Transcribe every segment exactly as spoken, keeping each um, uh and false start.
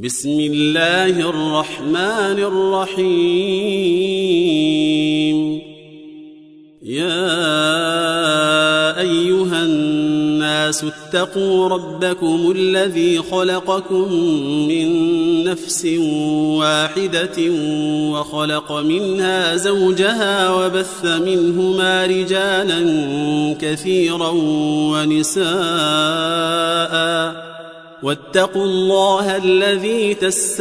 بسم الله الرحمن الرحيم. يا أيها الناس اتقوا ربكم الذي خلقكم من نفس واحدة وخلق منها زوجها وبث منهما رجالا كثيرا ونساء واتقوا الله الذي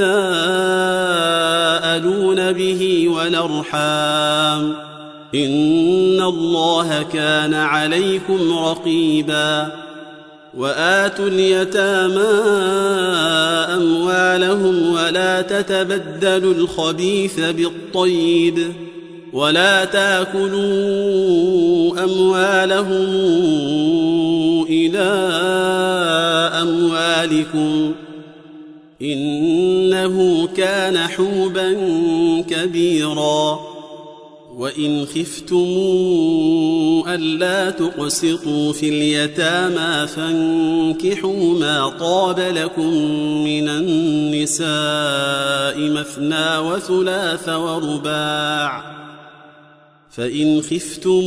تساءلون به والأرحام إن الله كان عليكم رقيبا. وآتوا اليتامى أموالهم ولا تتبدلوا الخبيث بالطيب ولا تأكلوا أموالهم إلى أموالكم إنه كان حوبا كبيرا. وإن خفتم ألا تقسطوا في اليتامى فانكحوا ما طاب لكم من النساء مثنى وثلاث ورباع. فإن خفتم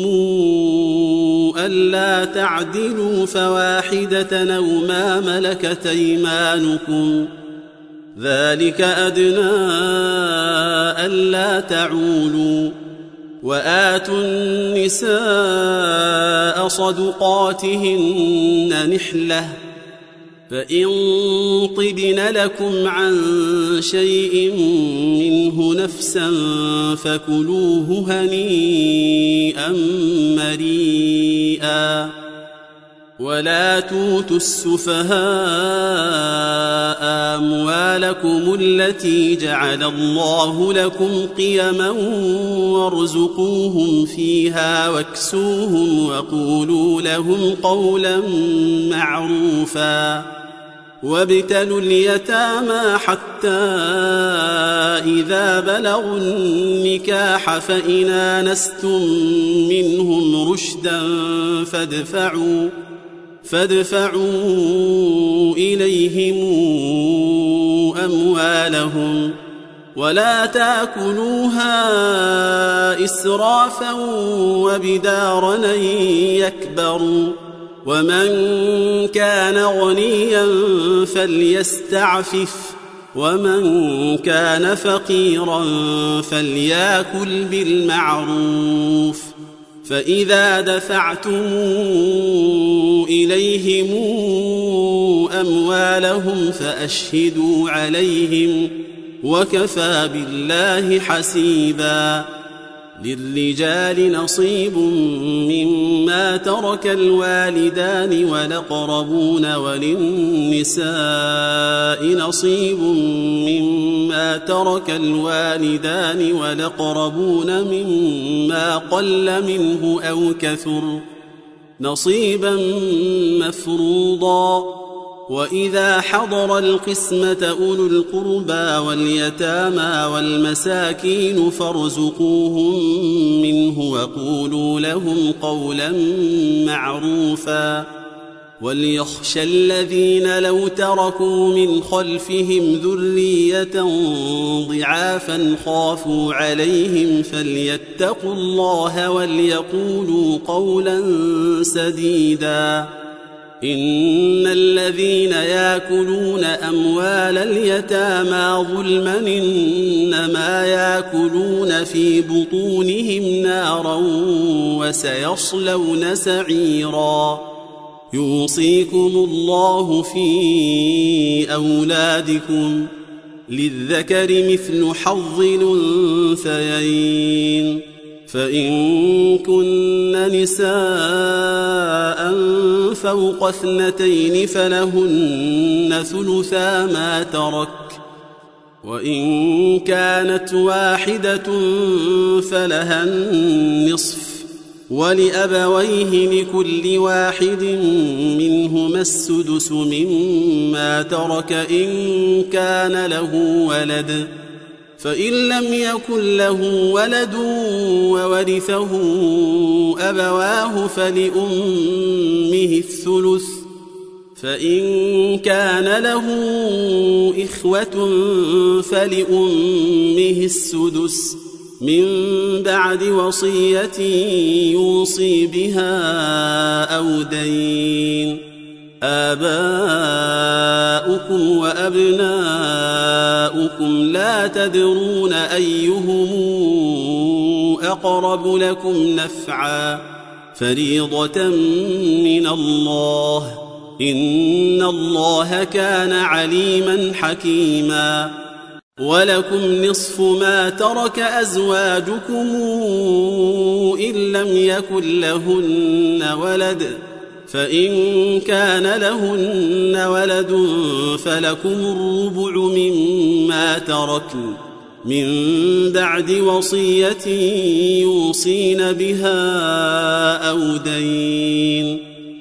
ألا تعدلوا فواحدة أو ما ملكت أيمانكم ذلك أدنى ألا تعولوا. وآتوا النساء صدقاتهن نحلة فإن طبن لكم عن شيء منه نفسا فكلوه هنيئا مريئا. ولا توتوا السفهاء أموالكم التي جعل الله لكم قيما وارزقوهم فيها واكسوهم وقولوا لهم قولا معروفا. وابتلوا اليتامى حتى إذا بلغوا النكاح فإن آنستم منهم رشدا فادفعوا فادفعوا إليهم أموالهم ولا تأكلوها إسرافا وبدارا أن يكبروا. ومن كان غنيا فليستعفف ومن كان فقيرا فليأكل بالمعروف. فإذا دفعتم إليهم أموالهم فأشهدوا عليهم وكفى بالله حسيبا. للرجال نصيب مما ترك الوالدان والأقربون وللنساء نصيب مما ترك الوالدان والأقربون مما قل منه أو كثر نصيبا مفروضا. وإذا حضر القسمة أولو القربى واليتامى والمساكين فارزقوهم منه وقولوا لهم قولا معروفا. وليخشى الذين لو تركوا من خلفهم ذرية ضعافا خافوا عليهم فليتقوا الله وليقولوا قولا سديدا. إن الذين يأكلون أموال اليتامى ظلما إنما يأكلون في بطونهم نارا وسيصلون سعيرا. يوصيكم الله في أولادكم للذكر مثل حظ الأنثيين. فإن كن نساء فوق اثنتين فلهن ثلثا ما ترك وإن كانت واحدة فلها النصف ولأبويه لكل واحد منهما السدس مما ترك إن كان له ولد فإن لم يكن له ولد وورثه أبواه فلأمه الثلث فإن كان له إخوة فلأمه السدس من بعد وصية يوصي بها أو دين. آباؤكم وأبناؤكم لا تدرون أيهم أقرب لكم نفعا فريضة من الله إن الله كان عليما حكيما. ولكم نصف ما ترك أزواجكم إن لم يكن لهن ولد فإن كان لهن ولد فلكم الربع مما تركن من بعد وصية يوصين بها أو دين.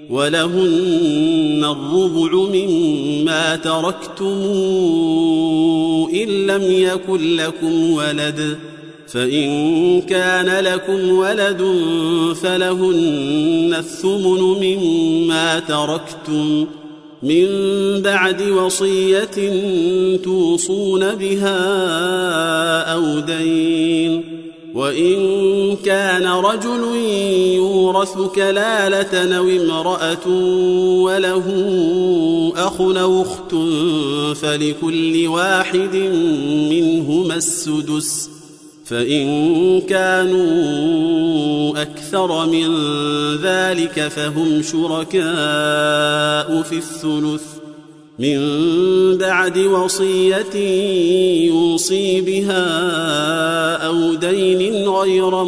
ولهن الربع مما تركتم إن لم يكن لكم ولد فإن كان لكم ولد فلهن الثمن مما تركتم من بعد وصية توصون بها أو دين. وإن كان رجل يورث كلالة أو امرأة وله أخ أو أخت فلكل واحد منهما السدس فإن كانوا أكثر من ذلك فهم شركاء في الثلث من بعد وصية يوصي بها أو دين غير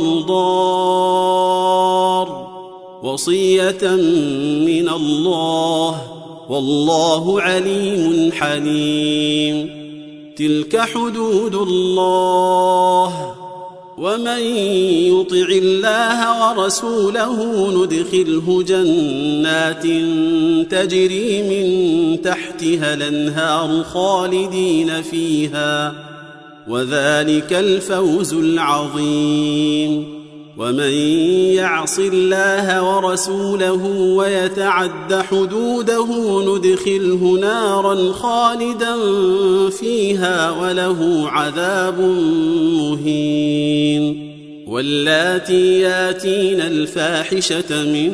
مضار وصية من الله والله عليم حليم. تلك حدود الله ومن يطع الله ورسوله ندخله جنات تجري من تحتها الأنهار خالدين فيها وذلك الفوز العظيم. ومن يعص الله ورسوله ويتعد حدوده ندخله نارا خالدا فيها وله عذاب مهين. واللاتي ياتين الفاحشة من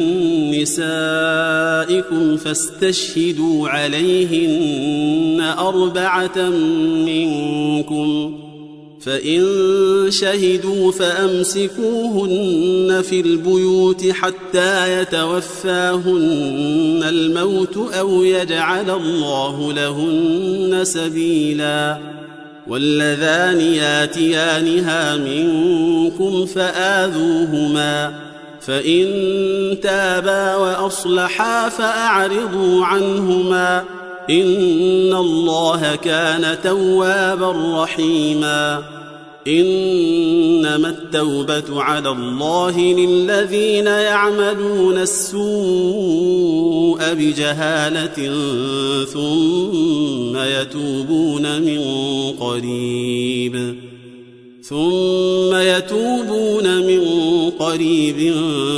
نسائكم فاستشهدوا عليهن أربعة منكم فإن شهدوا فأمسكوهن في البيوت حتى يتوفاهن الموت أو يجعل الله لهن سبيلا. واللذان ياتيانها منكم فآذوهما فإن تابا وأصلحا فأعرضوا عنهما إن الله كان توابا رحيما. إنما التوبة على الله للذين يعملون السوء بجهالة ثم يتوبون من قريب ثم يتوبون من قريب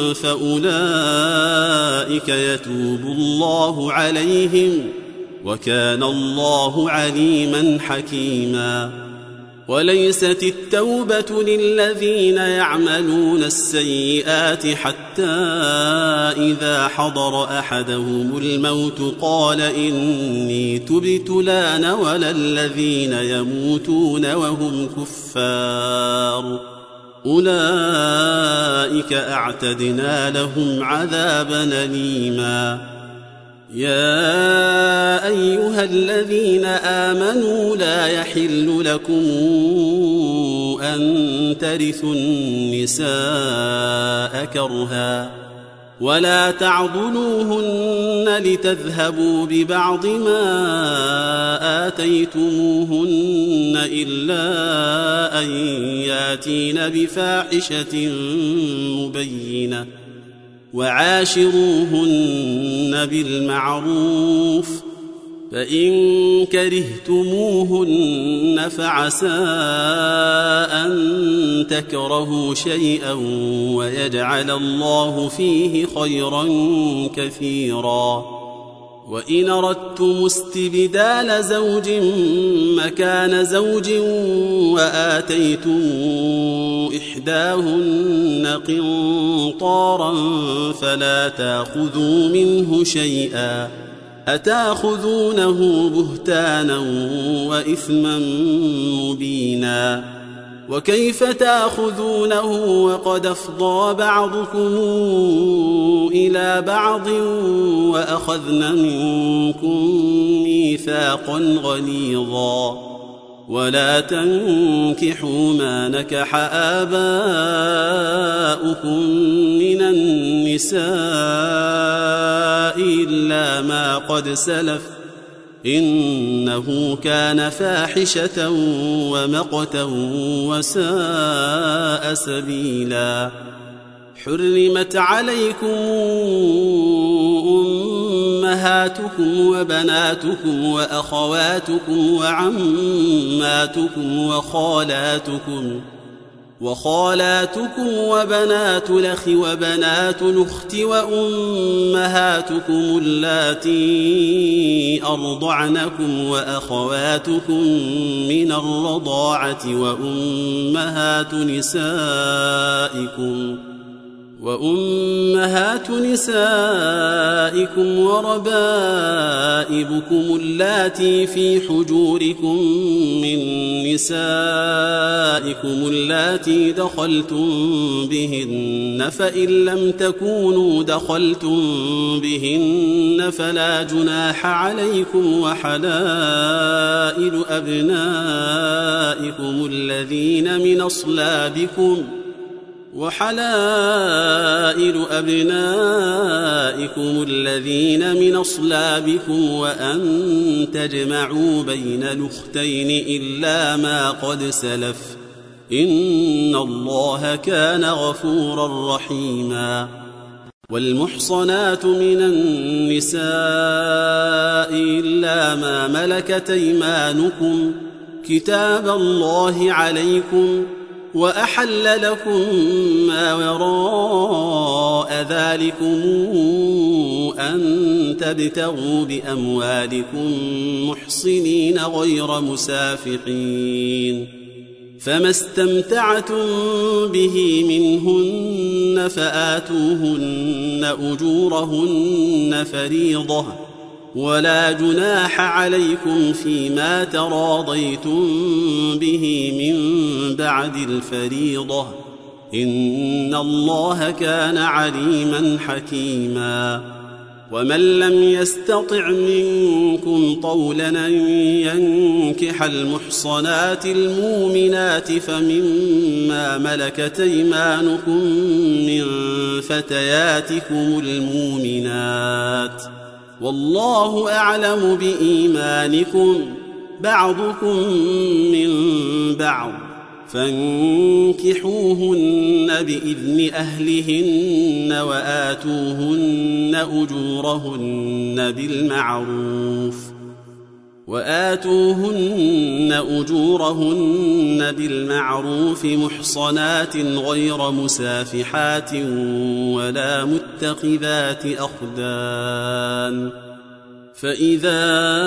فأولئك يتوب الله عليهم وكان الله عليما حكيما. وليست التوبة للذين يعملون السيئات حتى إذا حضر أحدهم الموت قال إني تبت الآن ولا الذين يموتون وهم كفار أولئك أعتدنا لهم عذابا أليما. يا أيها الذين آمنوا لا يحل لكم أن ترثوا النساء كرها ولا تعضلوهن لتذهبوا ببعض ما آتيتموهن إلا أن ياتين بفاحشة مبينة وعاشروهن بالمعروف فإن كرهتموهن فعسى أن تكرهوا شيئا ويجعل الله فيه خيرا كثيرا. وإن أردتم استبدال زوج مكان زوج وآتيتم إحداهن قنطارا فلا تأخذوا منه شيئا أتأخذونه بهتانا وإثما مبينا وكيف تأخذونه وقد أفضى بعضكم إلى بعض وأخذن منكم ميثاقا غليظا ولا تنكحوا ما نكح آباؤكم من النساء إلا ما قد سلف إنه كان فاحشة ومقتا وساء سبيلا حرمت عليكم أمهاتكم وبناتكم وأخواتكم وعماتكم وخالاتكم وخالاتكم وبنات الأخ وبنات الأخت وأمهاتكم اللاتي أرضعنكم وأخواتكم من الرضاعة وأمهات نسائكم وأمهات نسائكم وربائبكم اللاتي في حجوركم من نسائكم اللاتي دخلتم بهن فإن لم تكونوا دخلتم بهن فلا جناح عليكم وحلائل أبنائكم الذين من أصلابكم وحلائل أبنائكم الذين من أصلابكم وأن تجمعوا بين الأختين إلا ما قد سلف إن الله كان غفورا رحيما والمحصنات من النساء إلا ما ملكت أيمانكم كتاب الله عليكم وأحل لكم ما وراء ذلكم أن تبتغوا بأموالكم محصنين غير مسافحين فما استمتعتم به منهن فآتوهن أجورهن فريضة ولا جناح عليكم فيما تراضيتم به من بعد الفريضة إن الله كان عليما حكيما ومن لم يستطع منكم طولا أن ينكح المحصنات المؤمنات فمما ملكت أيمانكم من فتياتكم المؤمنات والله أعلم بإيمانكم بعضكم من بعض فانكحوهن بإذن أهلهن وآتوهن أجورهن بالمعروف وآتوهن أجورهن بالمعروف محصنات غير مسافحات ولا متخذات أخدان فإذا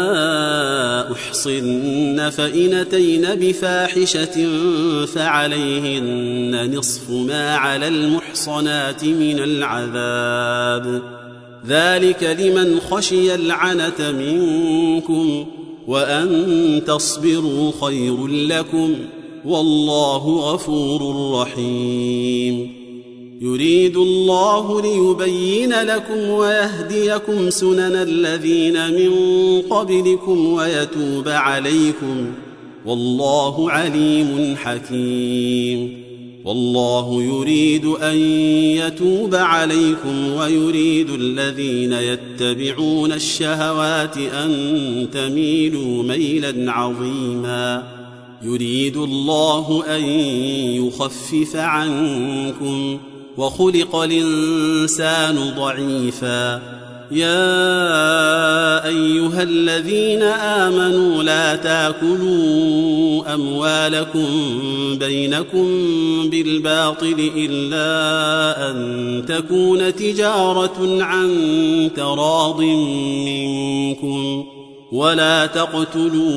أحصن فإن أتين بفاحشة فعليهن نصف ما على المحصنات من العذاب ذلك لمن خشي العنة منكم وأن تصبروا خير لكم والله غفور رحيم يريد الله ليبين لكم ويهديكم سنن الذين من قبلكم ويتوب عليكم والله عليم حكيم والله يريد أن يتوب عليكم ويريد الذين يتبعون الشهوات أن تميلوا ميلا عظيما يريد الله أن يخفف عنكم وخلق الإنسان ضعيفا يا أيها الذين آمنوا لا تاكلوا أموالكم بينكم بالباطل إلا أن تكون تجارة عن تراض منكم ولا تقتلوا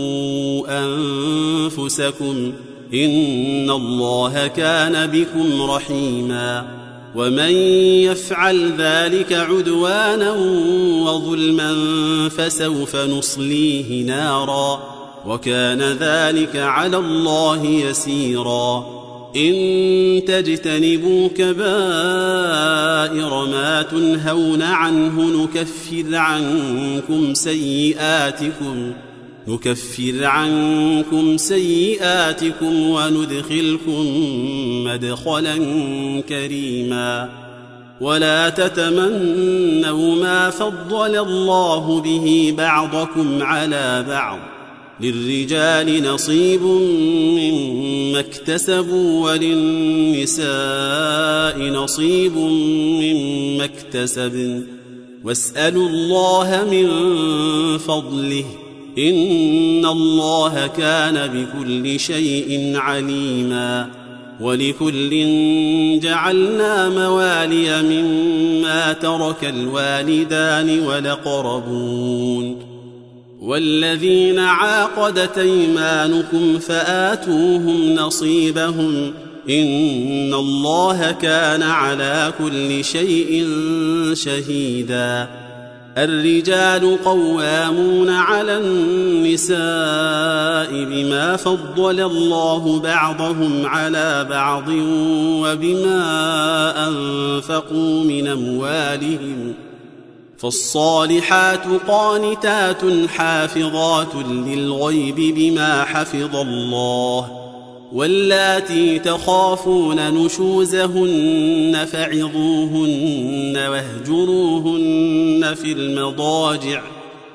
أنفسكم إن الله كان بكم رحيما ومن يفعل ذلك عدوانا وظلما فسوف نصليه نارا وكان ذلك على الله يسيرا إن تجتنبوا كبائر ما تنهون عنه نكفر عنكم سيئاتكم نكفر عنكم سيئاتكم وندخلكم مدخلا كريما ولا تتمنوا ما فضل الله به بعضكم على بعض للرجال نصيب مما اكتسبوا وللنساء نصيب مما اكتسبن واسألوا الله من فضله إن الله كان بكل شيء عليما ولكل جعلنا موالي مما ترك الوالدان والأقربون والذين عاقدت أيمانكم فآتوهم نصيبهم إن الله كان على كل شيء شهيدا الرجال قوامون على النساء بما فضل الله بعضهم على بعض وبما أنفقوا من أموالهم فالصالحات قانتات حافظات للغيب بما حفظ الله واللاتي تخافون نشوزهن فعظوهن واهجروهن في المضاجع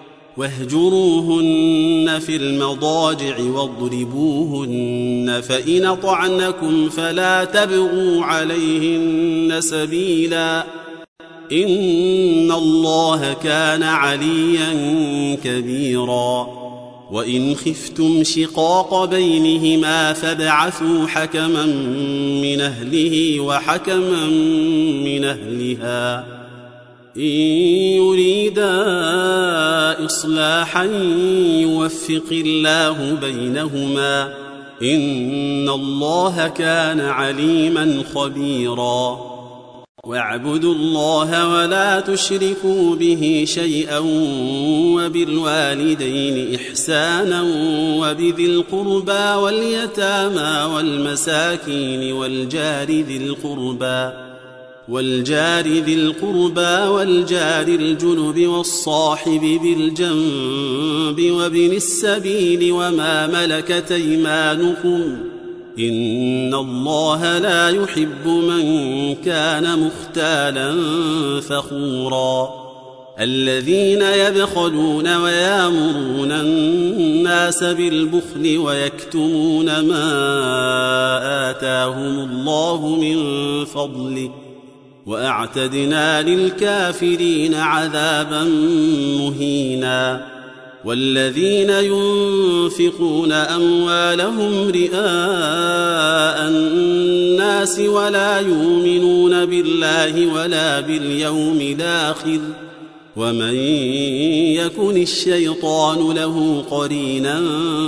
واهجروهن في المضاجع واضربوهن فإن أطعنكم فلا تبغوا عليهن سبيلا إن الله كان عليا كبيرا وإن خفتم شقاق بينهما فابعثوا حكما من أهله وحكما من أهلها إن يريدا إصلاحا يوفق الله بينهما إن الله كان عليما خبيرا واعبدوا الله ولا تشركوا به شيئا وبالوالدين إحسانا وبذي القربى واليتامى والمساكين والجار ذي القربى والجار ذي القربى والجار الجنب والصاحب بالجنب وابن السبيل وما ملكت أيمانكم إن الله لا يحب من كان مختالا فخورا الذين يبخلون ويامرون الناس بالبخل ويكتمون ما آتاهم الله من فضله وأعتدنا للكافرين عذابا مهينا والذين ينفقون أموالهم رئاء الناس ولا يؤمنون بالله ولا باليوم الآخر ومن يكن الشيطان له قرينا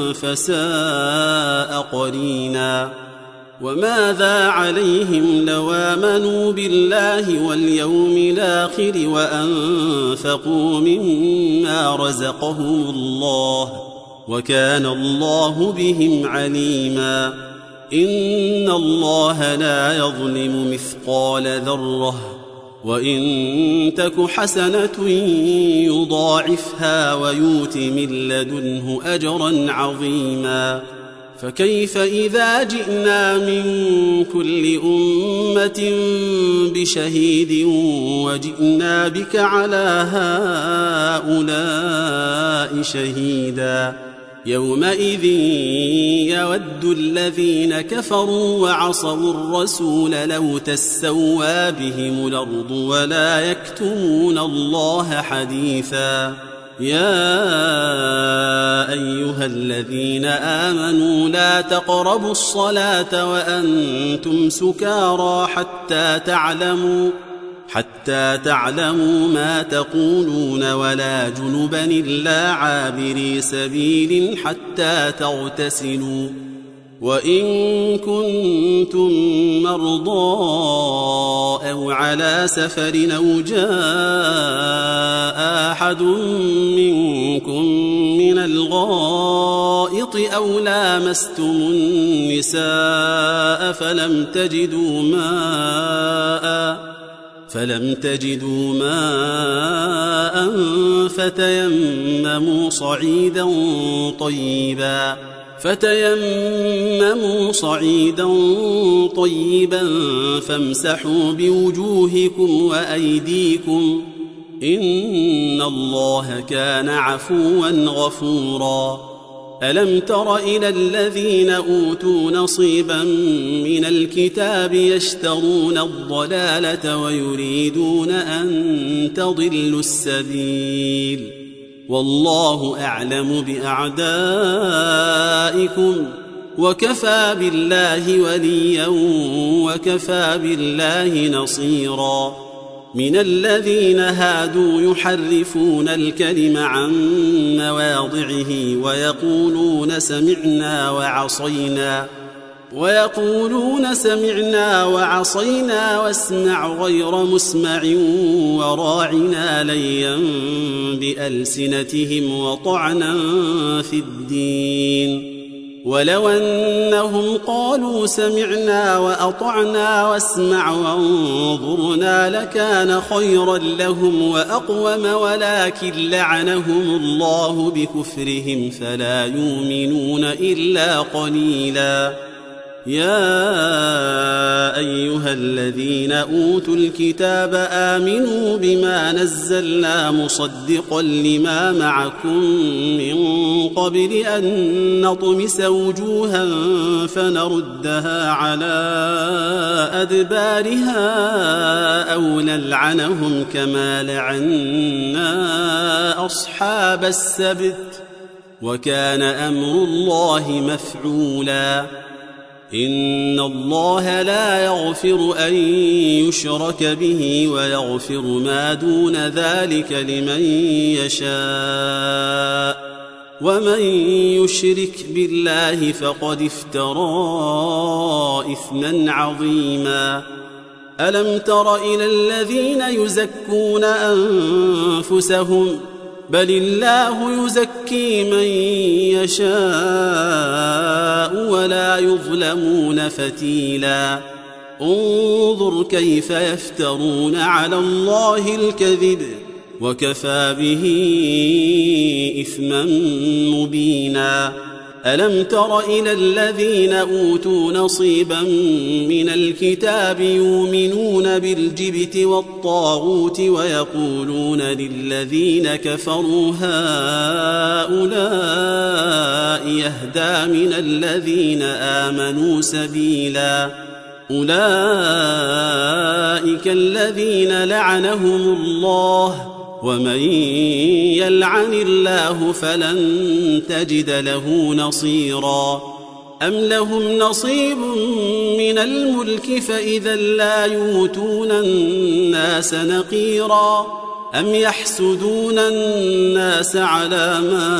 فساء قرينا وماذا عليهم لو آمنوا بالله واليوم الآخر وأنفقوا مما رزقهم الله وكان الله بهم عليما إن الله لا يظلم مثقال ذرة وإن تك حسنة يضاعفها ويؤت من لدنه أجرا عظيما فكيف إذا جئنا من كل أمة بشهيد وجئنا بك على هؤلاء شهيدا يومئذ يود الذين كفروا وعصوا الرسول لو تسوى بهم الأرض ولا يكتمون الله حديثا. يا أيها الذين آمنوا لا تقربوا الصلاة وأنتم سكارى حتى تعلموا حتى تعلموا ما تقولون ولا جنبا إلا عابري سبيل حتى تغتسلوا. وإن كنتم مرضى أو على سفر أو جاء أحد منكم من الغائط أو لامستم النساء فلم تجدوا ماء فلم تجدوا ماء فتيمموا صعيدا طيبا فتيمموا صعيدا طيبا فامسحوا بوجوهكم وأيديكم إن الله كان عفوا غفورا. ألم تر إلى الذين أوتوا نصيبا من الكتاب يشترون الضلالة ويريدون أن تضلوا السبيل والله أعلم بأعدائكم وكفى بالله وليا وكفى بالله نصيرا. من الذين هادوا يحرفون الكلم عن مواضعه ويقولون سمعنا وعصينا ويقولون سمعنا وعصينا واسمع غير مسمع وراعنا ليا بألسنتهم وطعنا في الدين. ولو أنهم قالوا سمعنا وأطعنا واسمع وانظرنا لكان خيرا لهم وأقوم ولكن لعنهم الله بكفرهم فلا يؤمنون إلا قليلا. يا أيها الذين أوتوا الكتاب آمنوا بما نزلنا مصدقا لما معكم من قبل أن نطمس وجوها فنردها على أدبارها أو نلعنهم كما لعنا أصحاب السبت وكان أمر الله مفعولا. إن الله لا يغفر أن يشرك به ويغفر ما دون ذلك لمن يشاء ومن يشرك بالله فقد افترى إثما عظيما. ألم تر إلى الذين يزكون أنفسهم بل الله يزكي من يشاء ولا يظلمون فتيلا. انظر كيف يفترون على الله الكذب وكفى به إثما مبينا. ألم تر إلى الذين أوتوا نصيبا من الكتاب يؤمنون بالجبت والطاغوت ويقولون للذين كفروا هؤلاء يهدى من الذين آمنوا سبيلا. أولئك الذين لعنهم الله ومن يلعن الله فلن تجد له نصيرا. أم لهم نصيب من الملك فإذا لا يؤتون الناس نقيرا. أم يحسدون الناس على ما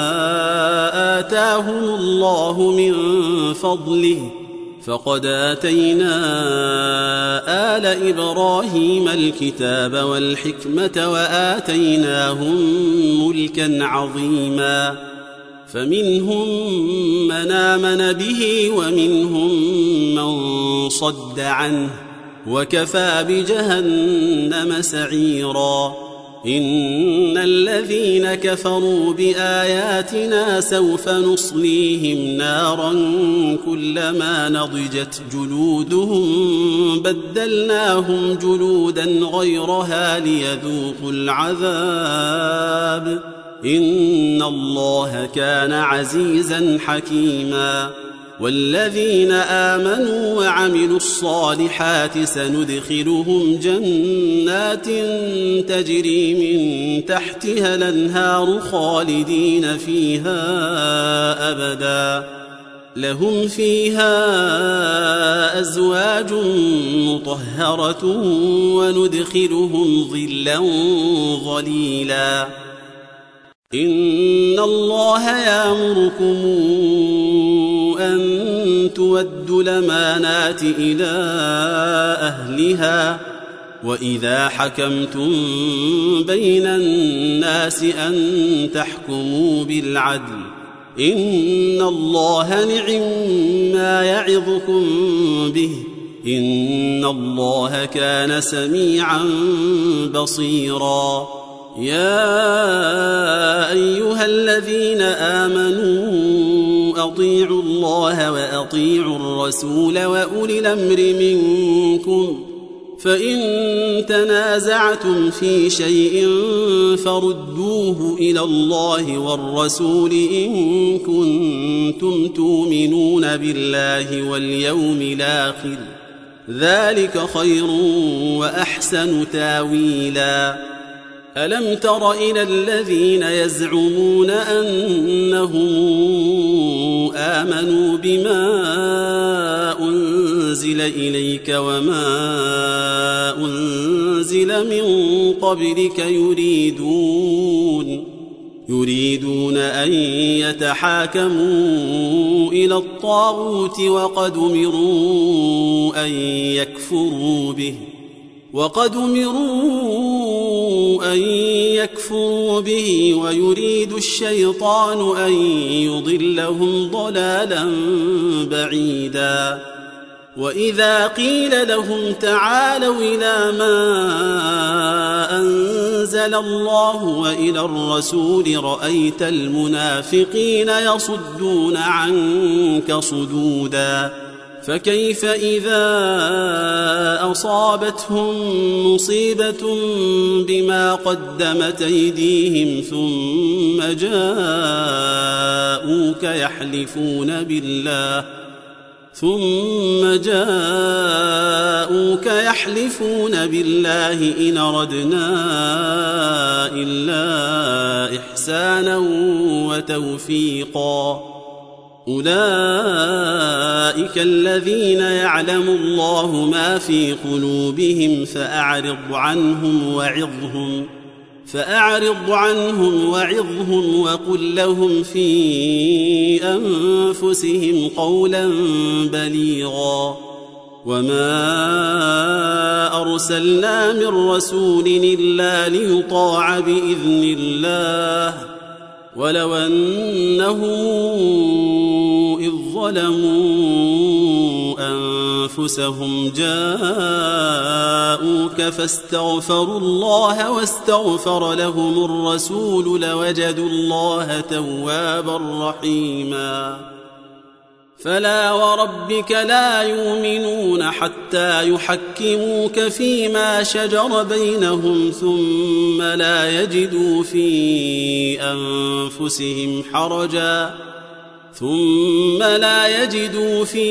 آتاهم الله من فضله فقد آتينا آل إبراهيم الكتاب والحكمة وآتيناهم ملكا عظيما. فمنهم من آمن به ومنهم من صد عنه وكفى بجهنم سعيرا. إن الذين كفروا بآياتنا سوف نصليهم نارا كلما نضجت جلودهم بدلناهم جلودا غيرها ليذوقوا العذاب إن الله كان عزيزا حكيما والذين آمنوا وعملوا الصالحات سندخلهم جنات تجري من تحتها الأنهار خالدين فيها أبدا لهم فيها أزواج مطهرة وندخلهم ظلا ظليلا إن الله يأمركم أن تودوا الأمانات إلى أهلها وإذا حكمتم بين الناس أن تحكموا بالعدل إن الله نعم ما يعظكم به إن الله كان سميعا بصيرا يا أيها الذين آمنوا أطيعوا الله وأطيعوا الرسول وأولي الأمر منكم فإن تنازعتم في شيء فردوه إلى الله والرسول إن كنتم تؤمنون بالله واليوم الآخر ذلك خير وأحسن تاويلا ألم تر إلى الذين يزعمون أنهم آمنوا بما أنزل إليك وما أنزل من قبلك يريدون يريدون أن يتحاكموا إلى الطاغوت وقد أمروا أن يكفروا به وقد أمروا أن يكفروا به ويريد الشيطان أن يضلهم ضلالا بعيدا وإذا قيل لهم تعالوا إلى ما أنزل الله وإلى الرسول رأيت المنافقين يصدون عنك صدودا فكيف إذا أصابتهم مصيبة بما قدمت أيديهم ثم جاءوك يحلفون بالله ثم جاءوك يحلفون بالله إن أردنا إلا إحسانا وتوفيقا أولئك الذين يعلم الله ما في قلوبهم فأعرض عنهم وعظهم فأعرض عنهم وعظهم وقل لهم في أنفسهم قولا بليغا وما أرسلنا من رسول إلا ليطاع بإذن الله ولو أنهم إذ ظلموا أنفسهم جاءوك فاستغفروا الله واستغفر لهم الرسول لوجدوا الله توابا رحيما فلا وربك لا يؤمنون حتى يحكموك فيما شجر بينهم ثم لا يجدوا في أنفسهم حرجا ثم لا يجدوا في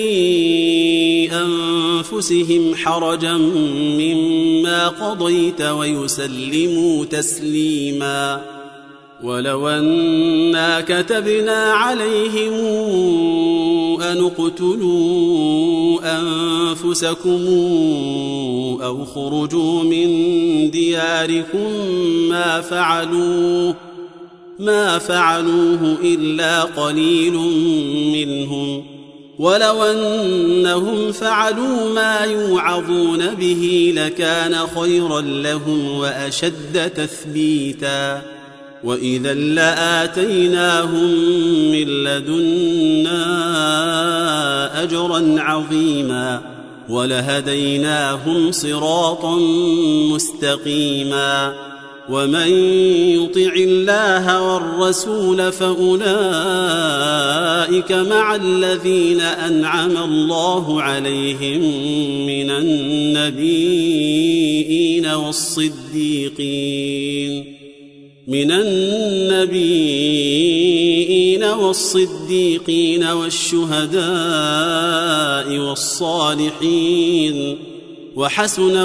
أنفسهم حرجا مما قضيت ويسلموا تسليما ولو أنا كتبنا عليهم أن اقتلوا أنفسكم أو خرجوا من دياركم ما فعلوه ما فعلوه إلا قليل منهم ولو أنهم فعلوا ما يوعظون به لكان خيرا لهم وأشد تثبيتا وإذا لآتيناهم من لدنا أجرا عظيما ولهديناهم صراطا مستقيما ومن يطع الله والرسول فأولئك مع الذين أنعم الله عليهم من النبيين والصديقين من النبيين والصديقين والشهداء والصالحين وحسن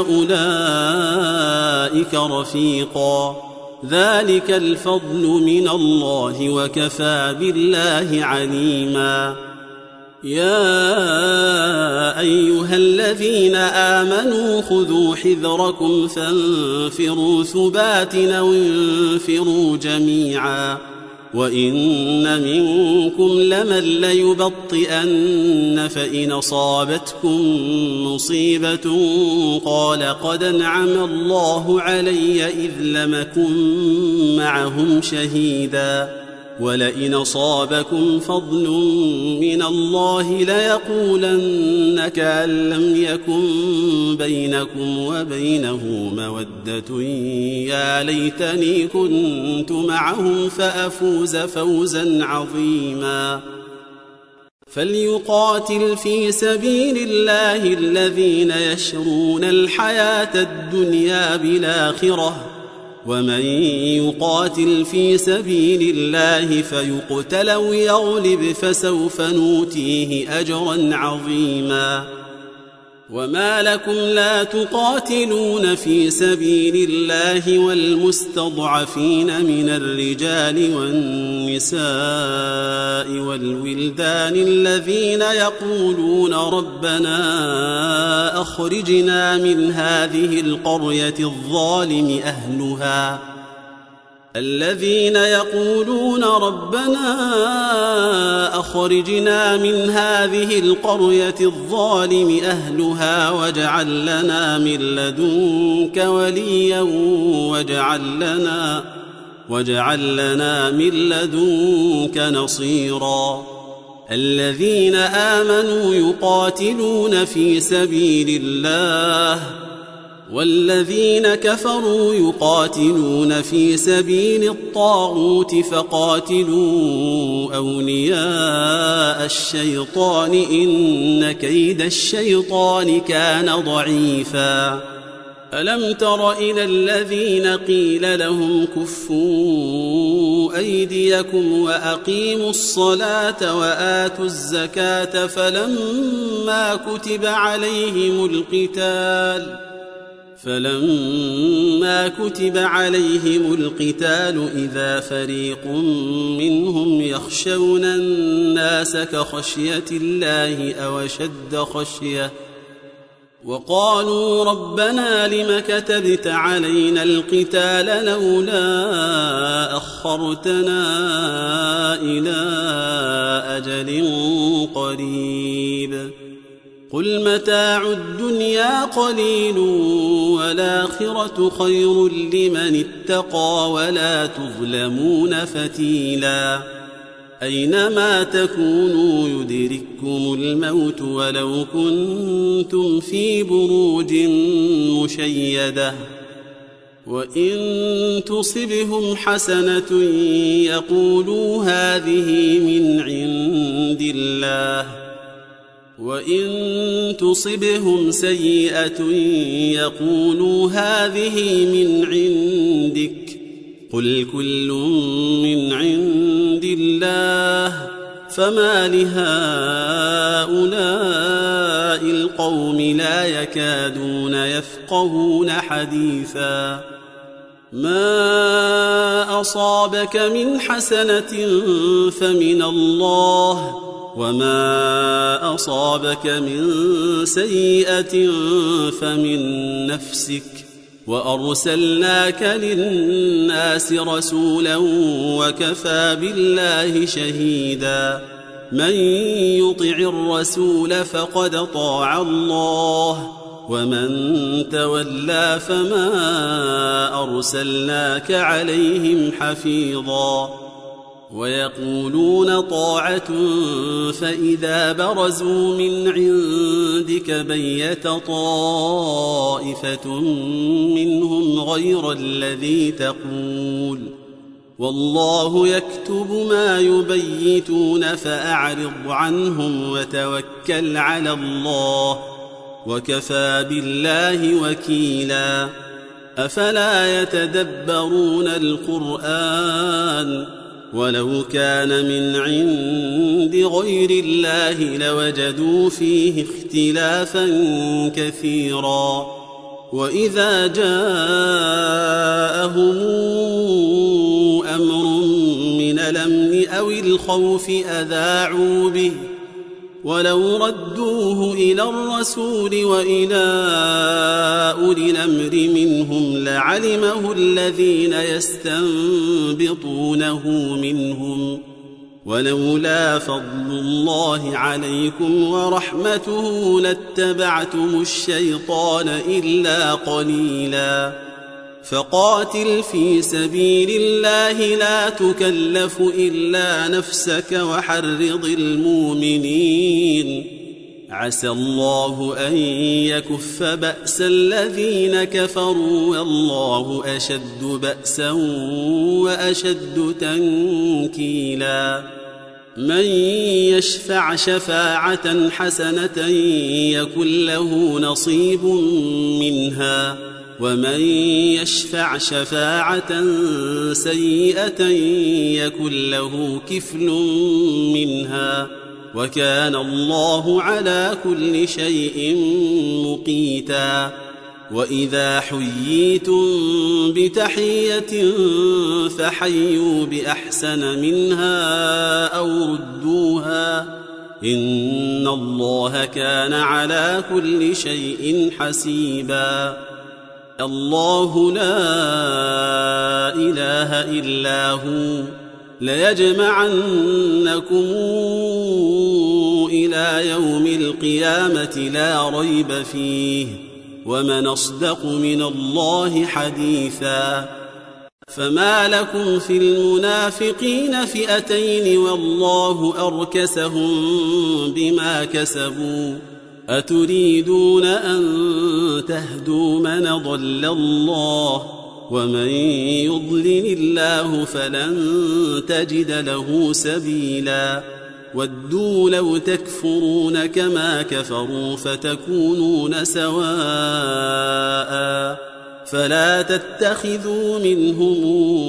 أولئك رفيقا ذلك الفضل من الله وكفى بالله عليما يا أيها الذين آمنوا خذوا حذركم فانفروا ثبات أو انفروا جميعا وإن منكم لمن ليبطئن فإن أصابتكم مصيبة قال قد أنعم الله علي إذ لم أكن معهم شهيدا ولئن أصابكم فضل من الله ليقولن كأن لم يكن بينكم وبينه مودة يا ليتني كنت معهم فأفوز فوزا عظيما فليقاتل في سبيل الله الذين يشرون الحياة الدنيا بالآخرة ومن يقاتل في سبيل الله فيقتل أو يغلب فسوف نؤتيه أجرا عظيما وما لكم لا تقاتلون في سبيل الله والمستضعفين من الرجال والنساء والولدان الذين يقولون ربنا أخرجنا من هذه القرية الظالم أهلها الذين يقولون ربنا أخرجنا من هذه القرية الظالم أهلها واجعل لنا من لدنك وليا واجعل لنا, واجعل لنا من لدنك نصيرا الذين آمنوا يقاتلون في سبيل الله والذين كفروا يقاتلون في سبيل الطاغوت فقاتلوا أولياء الشيطان إن كيد الشيطان كان ضعيفا ألم تر إلى الذين قيل لهم كفوا أيديكم وأقيموا الصلاة وآتوا الزكاة فلما كتب عليهم القتال فلما كتب عليهم القتال إذا فريق منهم يخشون الناس كخشية الله أو أشد خشية وقالوا ربنا لم كتبت علينا القتال لولا أخرتنا إلى أجل قريب قل متاع الدنيا قليل والآخرة خير لمن اتقى ولا تظلمون فتيلا أينما تكونوا يدرككم الموت ولو كنتم في بروج مشيدة وإن تصبهم حسنة يقولوا هذه من عند الله وإن تصبهم سيئة يقولوا هذه من عندك قل كل من عند الله فما لهؤلاء القوم لا يكادون يفقهون حديثا ما أصابك من حسنة فمن الله وما أصابك من سيئة فمن نفسك وأرسلناك للناس رسولا وكفى بالله شهيدا من يطع الرسول فقد طاع الله ومن تولى فما أرسلناك عليهم حفيظا ويقولون طاعة فإذا برزوا من عندك بيت طائفة منهم غير الذي تقول والله يكتب ما يبيتون فأعرض عنهم وتوكل على الله وكفى بالله وكيلا أفلا يتدبرون القرآن ولو كان من عند غير الله لوجدوا فيه اختلافا كثيرا وإذا جاءهم أمر من الأمن أو الخوف أذاعوا به ولو ردوه إلى الرسول وإلى أولي الأمر منهم لعلمه الذين يستنبطونه منهم ولولا فضل الله عليكم ورحمته لاتبعتم الشيطان إلا قليلا فقاتل في سبيل الله لا تكلف إلا نفسك وحرض المؤمنين عسى الله أن يكف بأس الذين كفروا والله أشد بأسا وأشد تنكيلا من يشفع شفاعة حسنة يكن له نصيب منها ومن يشفع شفاعة سيئة يكن له كفل منها وكان الله على كل شيء مقيتا وإذا حييتم بتحية فحيوا بأحسن منها أو ردوها إن الله كان على كل شيء حسيبا الله لا إله إلا هو ليجمعنكم إلى يوم القيامة لا ريب فيه ومن أصدق من الله حديثا فما لكم في المنافقين فئتين والله أركسهم بما كسبوا أتريدون أن تهدوا من ضل الله ومن يضلل الله فلن تجد له سبيلا ودوا لو تكفرون كما كفروا فتكونون سواء فلا تتخذوا منهم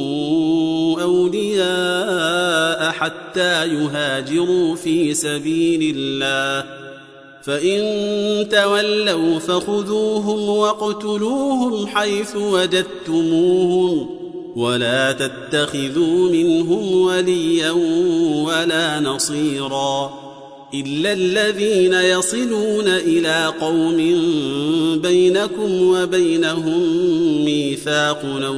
أولياء حتى يهاجروا في سبيل الله فإن تولوا فخذوهم واقتلوهم حيث وجدتموهم ولا تتخذوا منهم وليا ولا نصيرا إلا الذين يصلون إلى قوم بينكم وبينهم ميثاق أو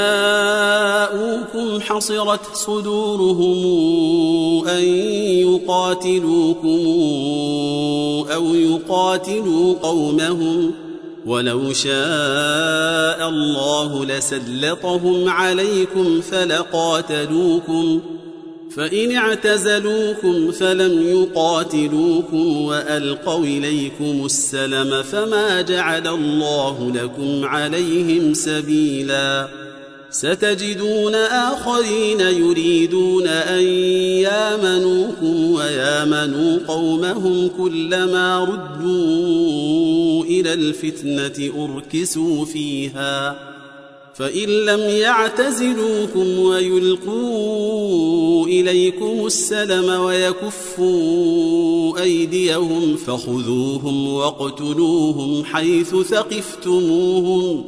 جاءوكم حصرت صدورهم أن يقاتلوكم أو يقاتلوا قومهم ولو شاء الله لسلطهم عليكم فلقاتلوكم فإن اعتزلوكم فلم يقاتلوكم وألقوا إليكم السلم فما جعل الله لكم عليهم سبيلا ستجدون آخرين يريدون أن يامنوكم ويامنوا قومهم كلما ردوا إلى الفتنة أركسوا فيها فإن لم يعتزلوكم ويلقوا إليكم السلم ويكفوا أيديهم فخذوهم واقتلوهم حيث ثقفتموهم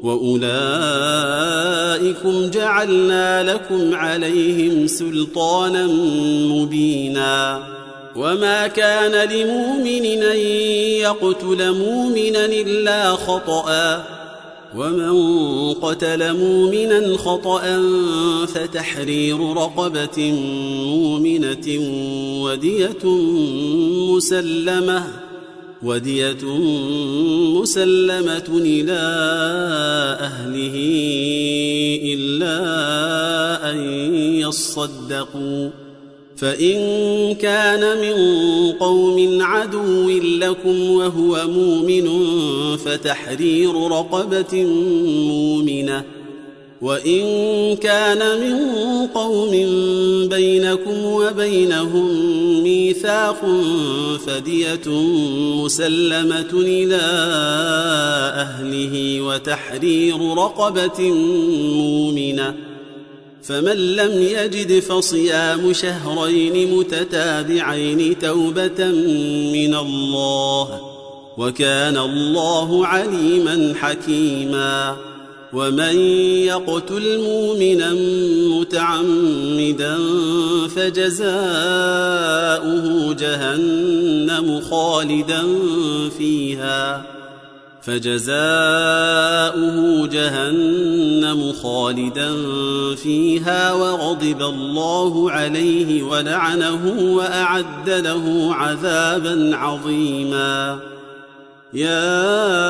وأولئكم جعلنا لكم عليهم سلطانا مبينا وما كان لمؤمن أن يقتل مؤمنا إلا خطأ ومن قتل مؤمنا خطأ فتحرير رقبة مؤمنة ودية مسلمة ودية مسلمة إلى أهله إلا أن يصدقوا فإن كان من قوم عدو لكم وهو مؤمن فتحرير رقبة مؤمنة وإن كان من قوم بينكم وبينهم ميثاق ميثاق فدية مسلمة إلى أهله وتحرير رقبة مؤمنة، فمن لم يجد فصيام شهرين متتابعين توبة من الله، وكان الله عليما حكيما. ومن يقتل مؤمنا متعمدا فجزاؤه جهنم خالدا فيها فجزاؤه جهنم خالدا فيها وغضب الله عليه ولعنه وأعد له عذابا عظيما. يا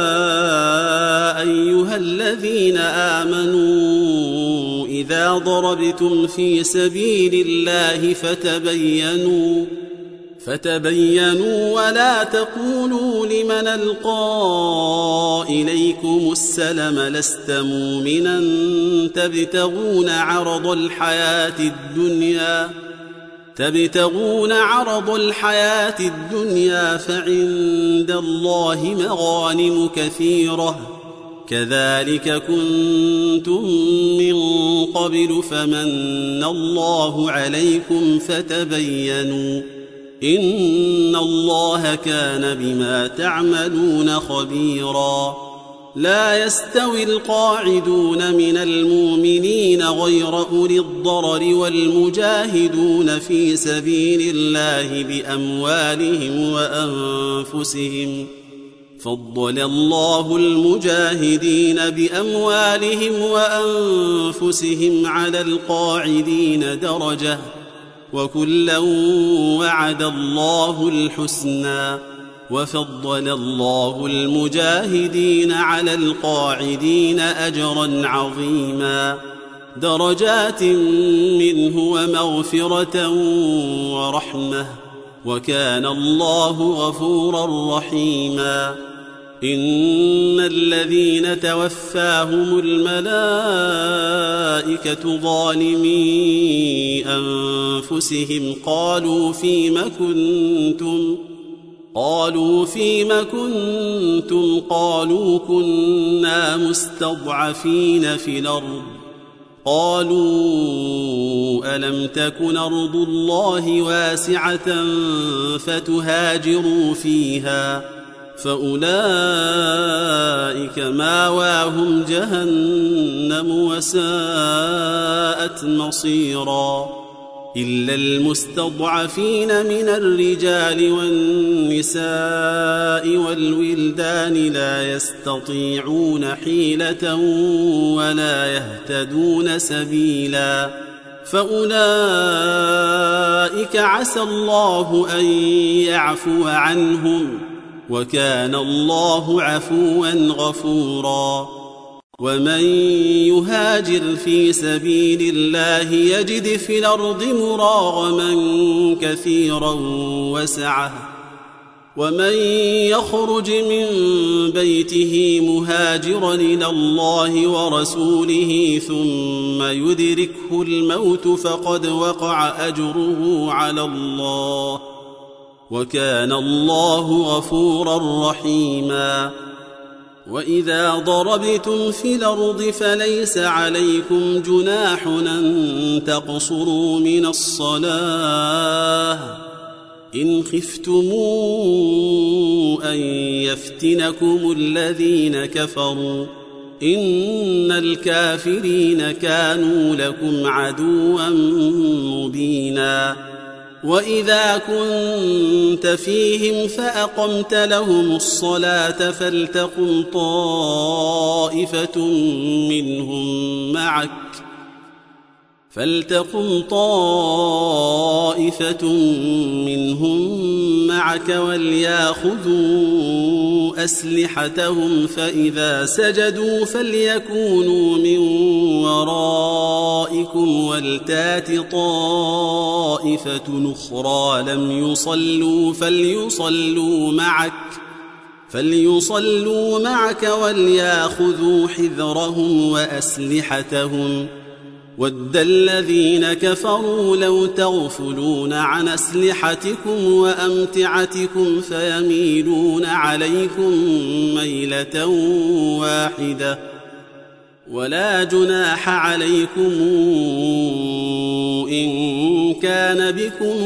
أيها الذين آمنوا إذا ضربتم في سبيل الله فتبينوا فتبينوا ولا تقولوا لمن ألقى إليكم السلم لست مؤمنا تبتغون عرض الحياة الدنيا تبتغون عرض الحياة الدنيا فعند الله مغانم كثيرة كذلك كنتم من قبل فمن الله عليكم فتبينوا إن الله كان بما تعملون خبيرا. لا يستوي القاعدون من المؤمنين غير أولي الضرر والمجاهدون في سبيل الله بأموالهم وأنفسهم، فضل الله المجاهدين بأموالهم وأنفسهم على القاعدين درجة، وكلا وعد الله الحسنى، وفضل الله المجاهدين على القاعدين أجرا عظيما، درجات منه ومغفرة ورحمة، وكان الله غفورا رحيما. إن الذين توفاهم الملائكة ظالمي أنفسهم قالوا فيم كنتم قالوا فيم كنتم قالوا كنا مستضعفين في الأرض قالوا ألم تكن أرض الله واسعة فتهاجروا فيها فأولئك ماواهم جهنم وساءت مصيرا. إلا المستضعفين من الرجال والنساء والولدان لا يستطيعون حيلة ولا يهتدون سبيلا فأولئك عسى الله أن يعفو عنهم، وكان الله عفوا غفورا. ومن يهاجر في سبيل الله يجد في الأرض مراغما كثيرا وسعة، ومن يخرج من بيته مهاجرا إلى الله ورسوله ثم يدركه الموت فقد وقع أجره على الله، وكان الله غفورا رحيما. وإذا ضربتم في الأرض فليس عليكم جناح أن تقصروا من الصلاة إن خفتم أن يفتنكم الذين كفروا إن الكافرين كانوا لكم عدوا مبينا. وإذا كنت فيهم فأقمت لهم الصلاة فلتقم طائفة منهم معك فلتقم طائفة منهم معك وليأخذوا أسلحتهم فإذا سجدوا فليكونوا من ورائكم ولتات طائفة أخرى لم يصلوا فليصلوا معك فليصلوا معك وليأخذوا حذرهم وأسلحتهم ود الذين كفروا لو تغفلون عن أسلحتكم وأمتعتكم فيميلون عليكم ميلة واحدة ولا جناح عليكم إن كان بكم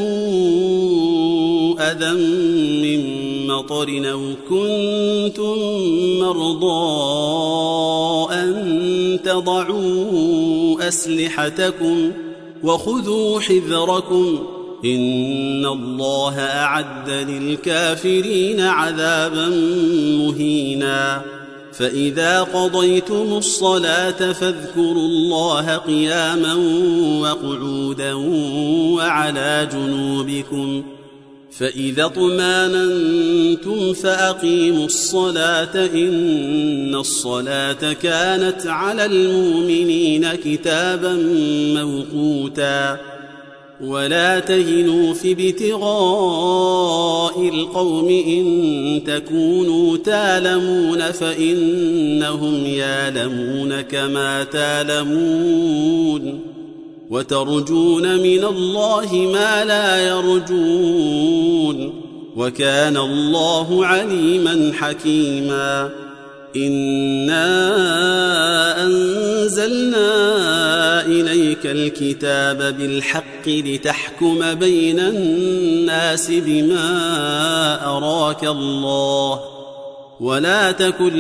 أذى من مطر أو كنتم مرضى أن تضعوا أسلحتكم وخذوا حذركم إن الله أعد للكافرين عذابا مهينا فإذا قضيتم الصلاة فاذكروا الله قياما وقعودا وعلى جنوبكم فإذا اطمأننتم فأقيموا الصلاة إن الصلاة كانت على المؤمنين كتابا موقوتا ولا تهنوا في ابتغاء القوم إن تكونوا تالمون فإنهم يالمون كما تالمون وترجون من الله ما لا يرجون وكان الله عليما حكيما إنا أنزلنا إليك الكتاب بالحق لتحكم بين الناس بما أراك الله ولا تكن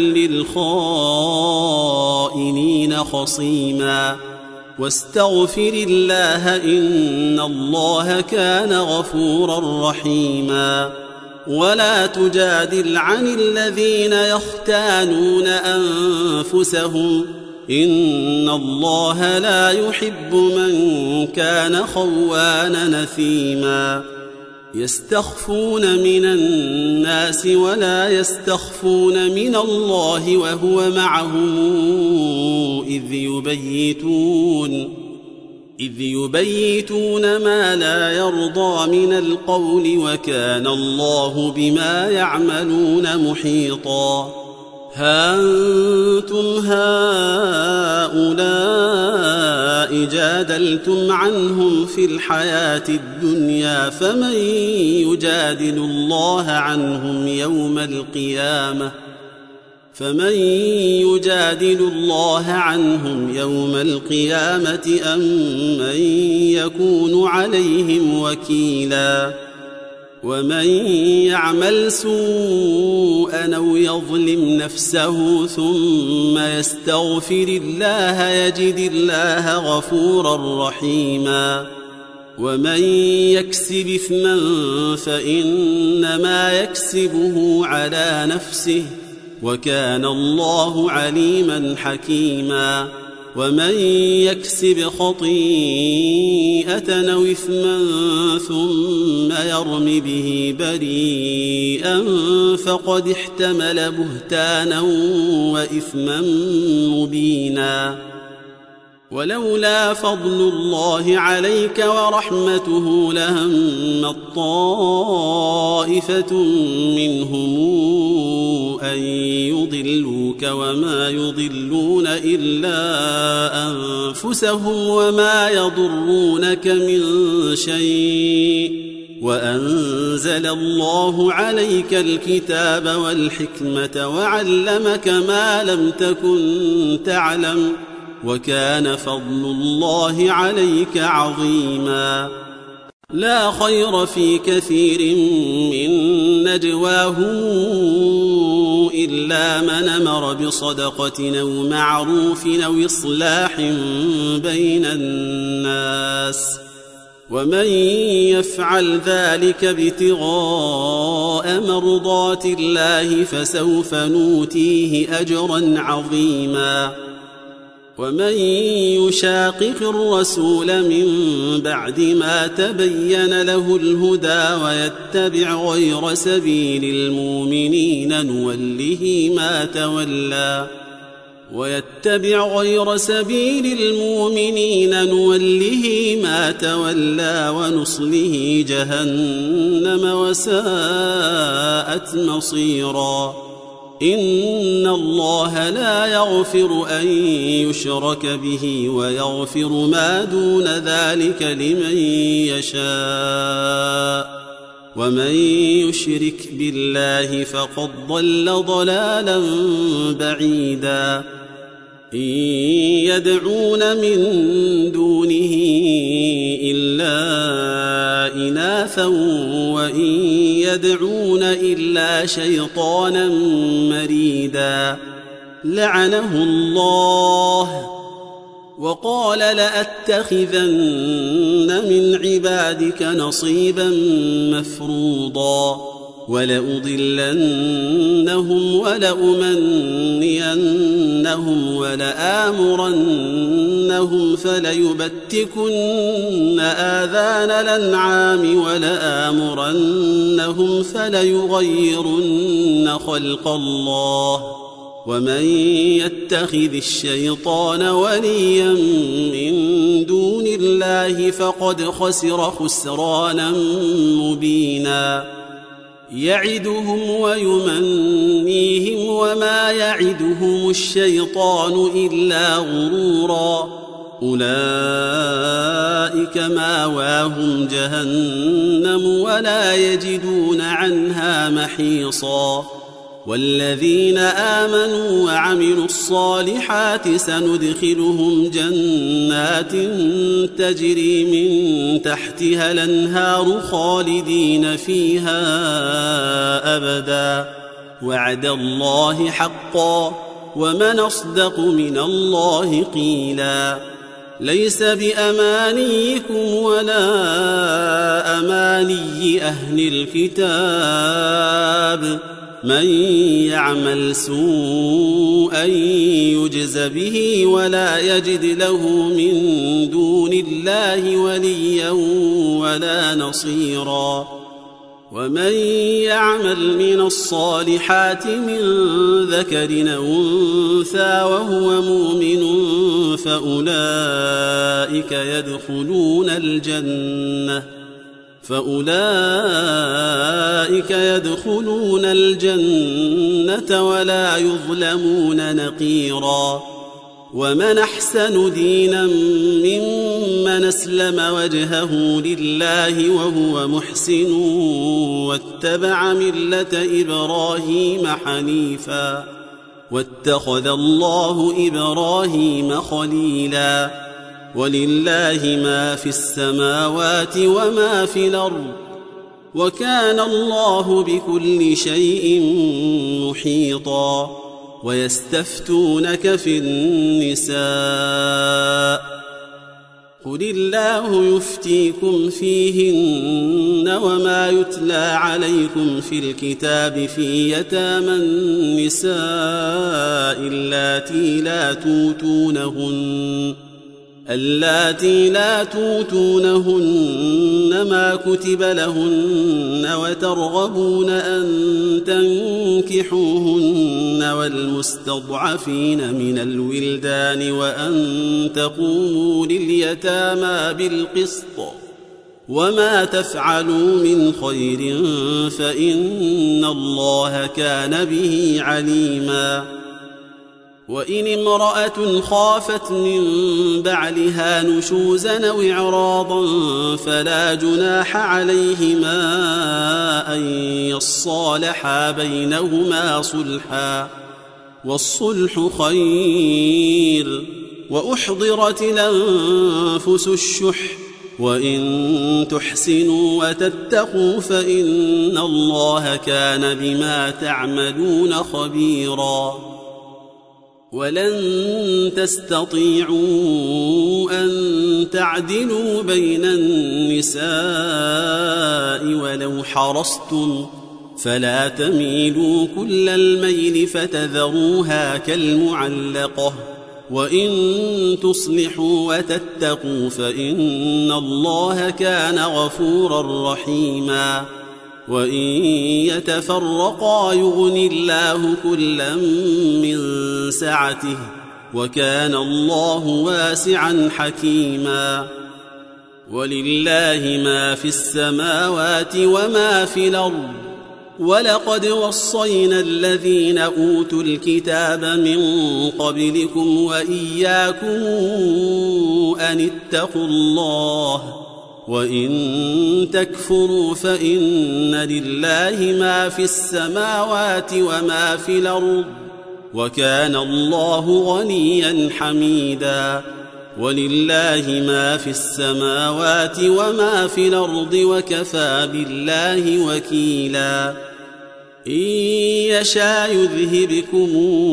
للخائنين خصيما واستغفر الله إن الله كان غفورا رحيما ولا تجادل عن الذين يختانون أنفسهم إن الله لا يحب من كان خوانا نثيما يستخفون من الناس ولا يستخفون من الله وهو معهم إذ يبيتون إذ يبيتون ما لا يرضى من القول وكان الله بما يعملون محيطا ها أنتم هؤلاء جادلتم عنهم في الحياة الدنيا فمن يجادل الله عنهم يوم القيامة فمن يجادل الله عنهم يوم القيامة أم من يكون عليهم وكيلا ومن يعمل سوءا أو يظلم نفسه ثم يستغفر الله يجد الله غفورا رحيما ومن يكسب إثما فإنما يكسبه على نفسه وكان الله عليما حكيما ومن يكسب خطيئة أو إثما ثم يرم به بريئا فقد احتمل بهتانا وإثما مبينا ولولا فضل الله عليك ورحمته لهم طائفة منهم أن يضلوك وما يضلون إلا أنفسهم وما يضرونك من شيء وأنزل الله عليك الكتاب والحكمة وعلمك ما لم تكن تعلم وكان فضل الله عليك عظيما لا خير في كثير من نجواهم إلا من أمر بصدقة أو معروف أو إصلاح بين الناس ومن يفعل ذلك ابتغاء مرضات الله فسوف نؤتيه أجرا عظيما ومن يشاقق الرسول من بعد ما تبين له الهدى ويتبع غير سبيل المؤمنين نوله ما تولى ويتبع غير سبيل المؤمنين نوله ما تولى ونصله جهنم وساءت مصيرا إن الله لا يغفر أن يشرك به ويغفر ما دون ذلك لمن يشاء ومن يشرك بالله فقد ضل ضلالا بعيدا إن يدعون من دونه إلا إناثا وإن يدعون إلا شيطانا مريدا لعنه الله وقال لأتخذن من عبادك نصيبا مفروضا ولأضلنهم ولأمنينهم ولآمرنهم فليبتكن آذان الأنعام ولآمرنهم فليغيرن خلق الله ومن يتخذ الشيطان وليا من دون الله فقد خسر خسرانا مبينا يعدهم ويمنيهم وما يعدهم الشيطان إلا غرورا أولئك ماواهم جهنم ولا يجدون عنها محيصا والذين آمنوا وعملوا الصالحات سندخلهم جنات تجري من تحتها الأنهار خالدين فيها أبدا وعد الله حقا ومن أصدق من الله قيلا ليس بأمانيكم ولا أماني أهل الكتاب من يعمل سوءا يجز به ولا يجد له من دون الله وليا ولا نصيرا ومن يعمل من الصالحات من ذكر أو أنثى وهو مؤمن فأولئك يدخلون الجنة فأولئك يدخلون الجنة ولا يظلمون نقيرا ومن أحسن دينا ممن أسلم وجهه لله وهو محسن واتبع ملة إبراهيم حنيفا واتخذ الله إبراهيم خليلا ولله ما في السماوات وما في الأرض وكان الله بكل شيء محيطا ويستفتونك في النساء قل الله يفتيكم فيهن وما يتلى عليكم في الكتاب في يتامى النساء اللاتي لا توتونهن اللاتي لا توتونهن ما كتب لهن وترغبون أن تنكحوهن والمستضعفين من الولدان وأن تقوموا لليتامى بالقسط وما تفعلوا من خير فإن الله كان به عليما وإن امرأة خافت من بعلها نشوزا أو إعراضا فلا جناح عليهما أن يصالحا بينهما صلحا والصلح خير وأحضرت الأنفس الشح وإن تحسنوا وتتقوا فإن الله كان بما تعملون خبيرا ولن تستطيعوا أن تعدلوا بين النساء ولو حرصتم فلا تميلوا كل الميل فتذروها كالمعلقة وإن تصلحوا وتتقوا فإن الله كان غفورا رحيما وإن يتفرقا يغن الله كلا من سعته وكان الله واسعا حكيما ولله ما في السماوات وما في الأرض ولقد وصينا الذين أوتوا الكتاب من قبلكم وإياكم أن اتقوا الله وإن تكفروا فإن لله ما في السماوات وما في الأرض وكان الله غنيا حميدا ولله ما في السماوات وما في الأرض وكفى بالله وكيلا إن يشاء يذهبكم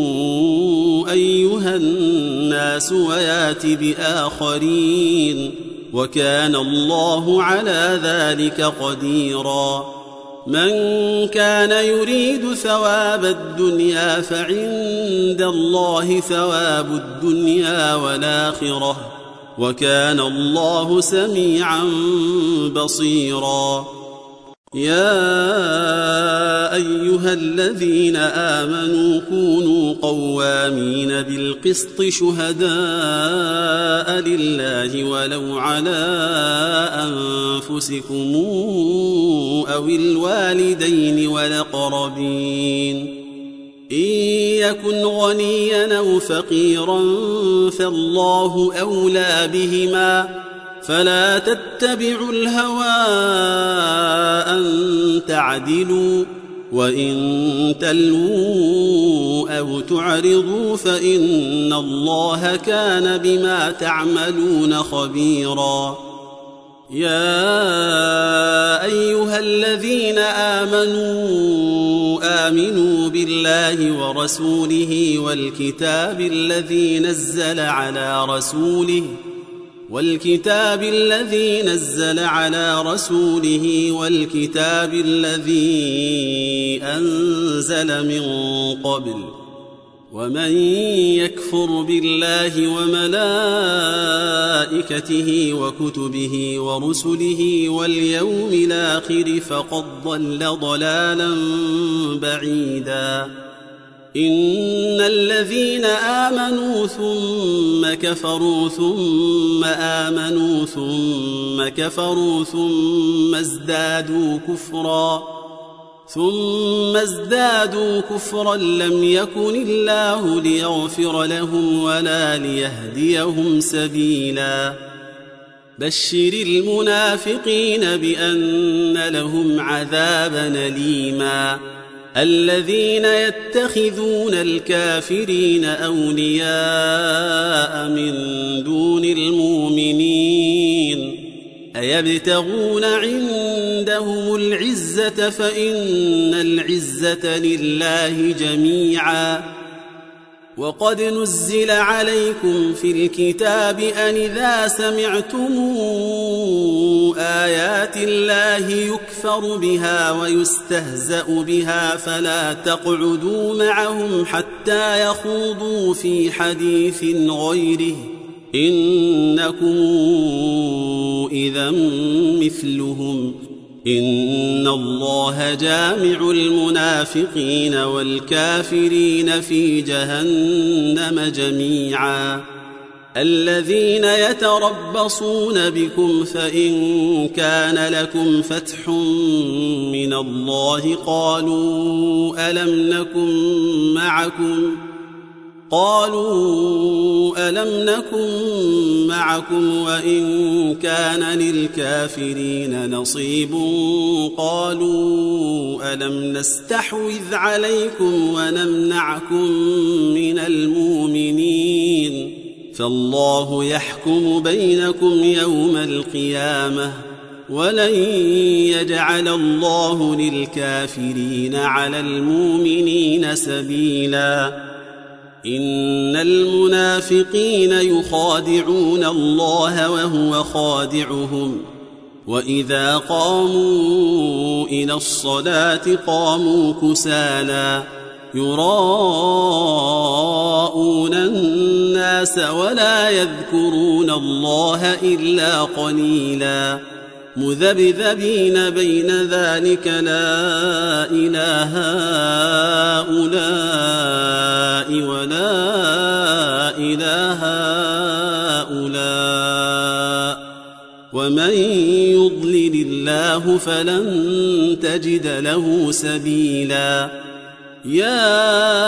أيها الناس ويات بآخرين وكان الله على ذلك قديرا من كان يريد ثواب الدنيا فعند الله ثواب الدنيا والآخرة وكان الله سميعا بصيرا يا أيها الذين آمنوا كونوا قوامين بالقسط شهداء لله ولو على أنفسكم أو الوالدين والأقربين إن يكن غنيا أو فقيرا فالله أولى بهما فلا تتبعوا الهوى أن تعدلوا وإن تلووا أو تعرضوا فإن الله كان بما تعملون خبيرا يا أيها الذين آمنوا آمنوا بالله ورسوله والكتاب الذي نزل على رسوله والكتاب الذي نزل على رسوله والكتاب الذي أنزل من قبل ومن يكفر بالله وملائكته وكتبه ورسله واليوم الآخر فقد ضل ضلالا بعيدا إن الذين آمنوا ثم كفروا ثم آمنوا ثم كفروا ثم ازدادوا كفرا ثم ازدادوا كفرا لم يكن الله ليغفر لهم ولا ليهديهم سبيلا بشر المنافقين بأن لهم عذابا أليما الذين يتخذون الكافرين أولياء من دون المؤمنين أيبتغون عندهم العزة فإن العزة لله جميعا وقد نزل عليكم في الكتاب أن إذا سمعتم آيات الله يكفر بها ويستهزأ بها فلا تقعدوا معهم حتى يخوضوا في حديث غيره إنكم إذا مثلهم إن الله جامع المنافقين والكافرين في جهنم جميعا الذين يتربصون بكم فإن كان لكم فتح من الله قالوا ألم نكن معكم قالوا ألم نكن معكم وإن كان للكافرين نصيب قالوا ألم نستحوذ عليكم ونمنعكم من المؤمنين فالله يحكم بينكم يوم القيامة ولن يجعل الله للكافرين على المؤمنين سبيلا إن المنافقين يخادعون الله وهو خادعهم وإذا قاموا إلى الصلاة قاموا كسالى يراءون الناس ولا يذكرون الله إلا قليلا مذبذبين بين ذلك لا إله هؤلاء ولا إله هؤلاء ومن يضلل الله فلن تجد له سبيلا. يا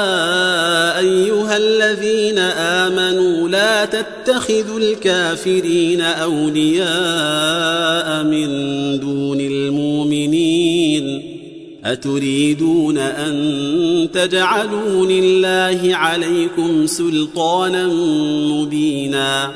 أيها الذين آمنوا لا تتخذوا الكافرين أولياء من دون المؤمنين أتريدون أن تجعلوا لله عليكم سلطانا مبينا.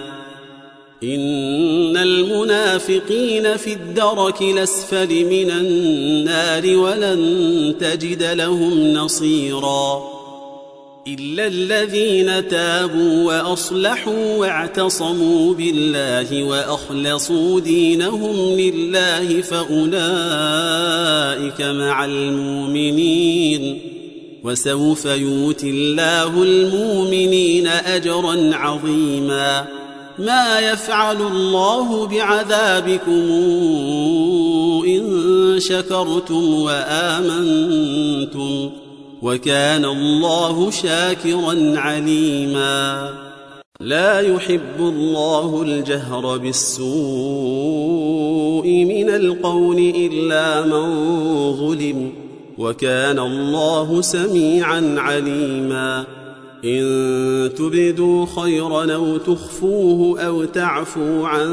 إن المنافقين في الدرك الأسفل من النار ولن تجد لهم نصيرا إلا الذين تابوا وأصلحوا واعتصموا بالله وأخلصوا دينهم لله فأولئك مع المؤمنين وسوف يؤتي الله المؤمنين أجرا عظيما. ما يفعل الله بعذابكم إن شكرتم وآمنتم وكان الله شاكرا عليما. لا يحب الله الجهر بالسوء من القول إلا من ظلم وكان الله سميعا عليما. إن تبدوا خيرا أو تخفوه أو تعفوا عن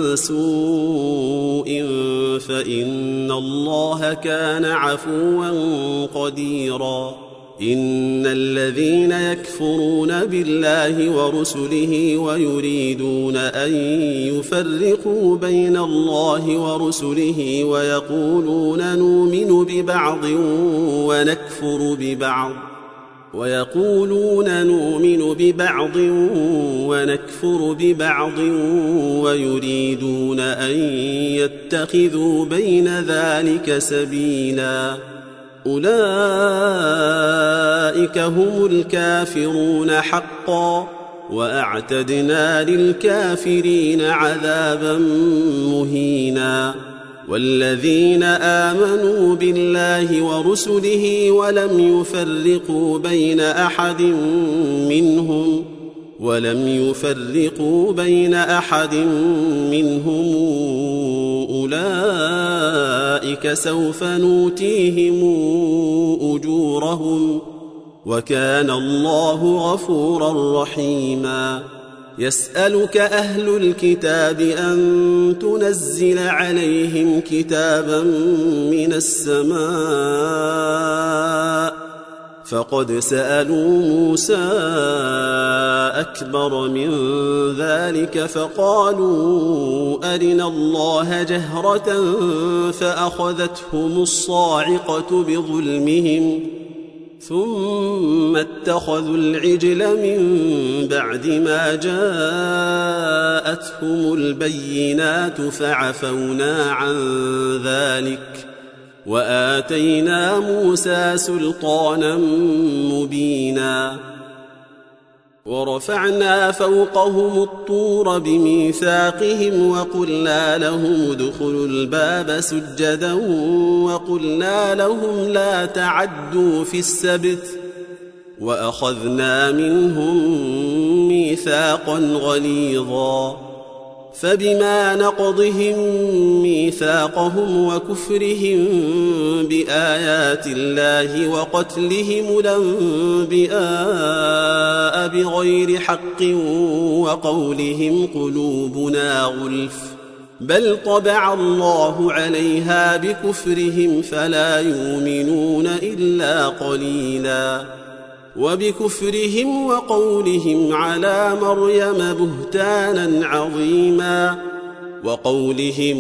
سوء فإن الله كان عفوا قديرا. إن الذين يكفرون بالله ورسله ويريدون أن يفرقوا بين الله ورسله ويقولون نؤمن ببعض ونكفر ببعض ويقولون نؤمن ببعض ونكفر ببعض ويريدون أن يتخذوا بين ذلك سبيلا. أولئك هم الكافرون حقا وأعتدنا للكافرين عذابا مهينا. والذين آمنوا بالله ورسله ولم يفرقوا بين أحد منهم ولم يفرقوا بين أحد منهم أولئك سوف نؤتيهم أجورهم وكان الله غفورا رحيما. يسألك أهل الكتاب أن تنزل عليهم كتابا من السماء فقد سألوا موسى أكبر من ذلك فقالوا أرنا الله جهرة فأخذتهم الصاعقة بظلمهم ثم اتخذوا العجل من بعد ما جاءتهم البينات فعفونا عن ذلك وآتينا موسى سلطانا مبينا. ورفعنا فوقهم الطور بميثاقهم وقلنا لهم ادخلوا الباب سجدا وقلنا لهم لا تعدوا في السبت وأخذنا منهم ميثاقا غليظا. فبما نقضهم ميثاقهم وكفرهم بآيات الله وقتلهم الأنبياء بغير حق وقولهم قلوبنا غلف بل طبع الله عليها بكفرهم فلا يؤمنون إلا قليلا. وبكفرهم وقولهم على مريم بهتانا عظيما وقولهم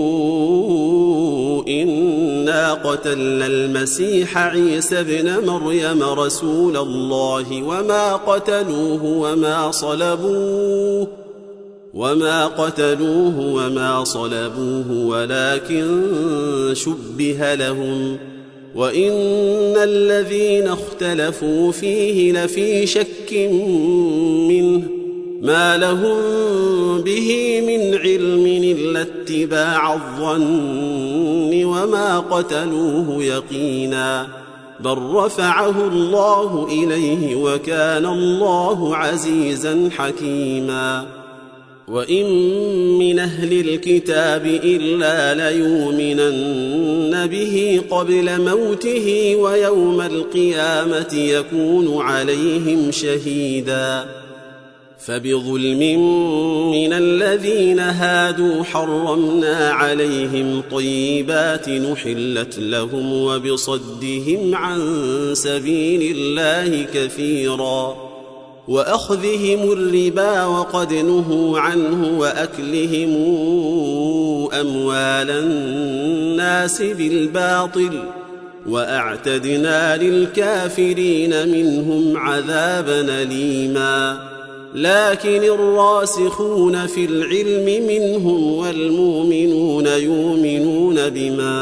إنا قتلنا المسيح عيسى ابن مريم رسول الله وما قتلوه وما صلبوه وما قتلوه وما صلبوه ولكن شبه لهم وإن الذين اختلفوا فيه لفي شك منه ما لهم به من علم إلا اتباع الظن وما قتلوه يقينا بل رفعه الله إليه وكان الله عزيزا حكيما. وإن من أهل الكتاب إلا ليؤمنن به قبل موته ويوم القيامة يكون عليهم شهيدا فبظلم من الذين هادوا حرمنا عليهم طيبات نحلت لهم وبصدهم عن سبيل الله كثيرا وأخذهم الربا وقد نهوا عنه وأكلهم أموال الناس بالباطل وأعتدنا للكافرين منهم عذابا أليما لكن الراسخون في العلم منهم والمؤمنون يؤمنون بما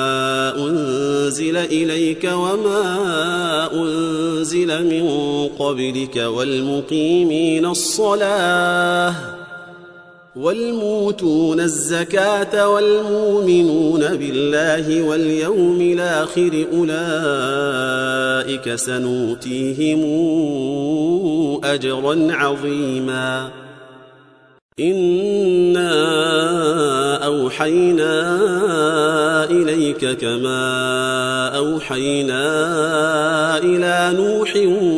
أنزل إليك وما أنزل من قبلك والمقيمين الصلاة والموتون الزكاة والمؤمنون بالله واليوم الآخر أولئك سنؤتيهم أجرا عظيما إنا أوحينا إليك كما أوحينا إلى نوح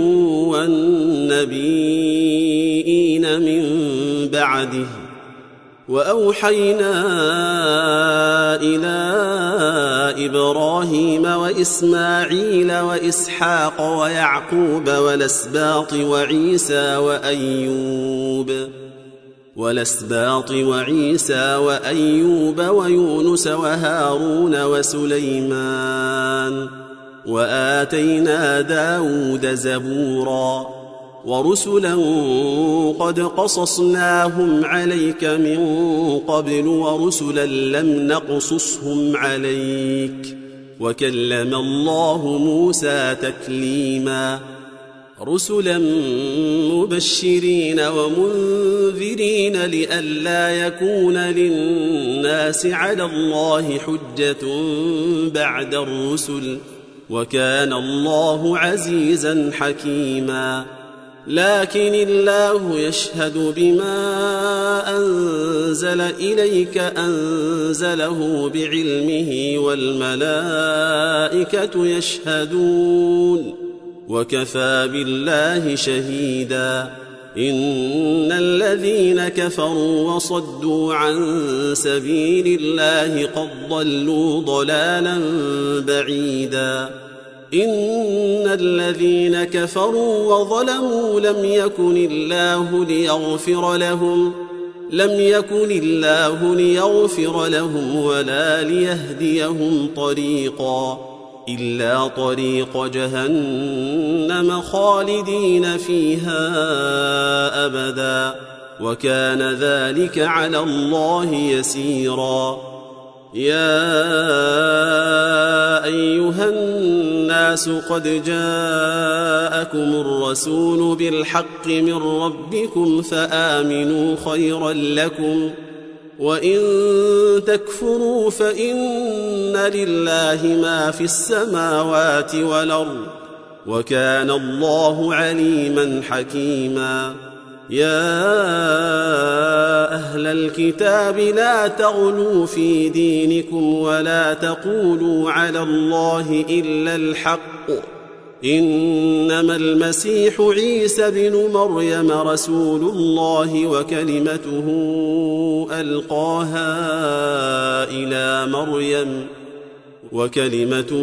والنبيين من بعده وأوحينا إلى إبراهيم وإسماعيل وإسحاق ويعقوب والأسباط وعيسى وأيوب والأسباط وعيسى وأيوب ويونس وهارون وسليمان وآتينا داود زبورا ورسلا قد قصصناهم عليك من قبل ورسلا لم نقصصهم عليك وكلم الله موسى تكليما رسلا مبشرين ومنذرين لئلا يكون للناس على الله حجة بعد الرسل وكان الله عزيزا حكيما لكن الله يشهد بما أنزل إليك أنزله بعلمه والملائكة يشهدون وكفى بالله شهيدا إن الذين كفروا وصدوا عن سبيل الله قد ضلوا ضلالا بعيدا إن الذين كفروا وظلموا لم يكن الله ليغفر لهم لم يكن الله ليغفر لهم ولا ليهديهم طريقا إلا طريق جهنم خالدين فيها أبدا وكان ذلك على الله يسيرا يا أيها الناس قد جاءكم الرسول بالحق من ربكم فآمنوا خيرا لكم وإن تكفروا فإن لله ما في السماوات والأرض وكان الله عليما حكيما يا أهل الكتاب لا تغلوا في دينكم ولا تقولوا على الله إلا الحق إنما المسيح عيسى بن مريم رسول الله وكلمته ألقاها إلى مريم وكلمته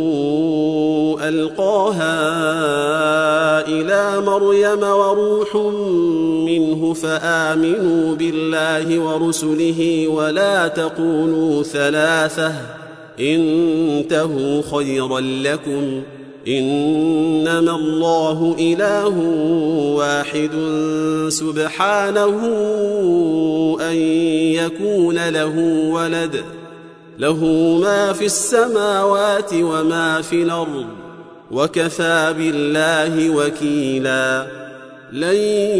ألقاها إلى مريم وروح منه فآمنوا بالله ورسله ولا تقولوا ثلاثة انتهوا خيرا لكم إنما الله إله واحد سبحانه أن يكون له ولد له ما في السماوات وما في الأرض وكفى بالله وكيلا لن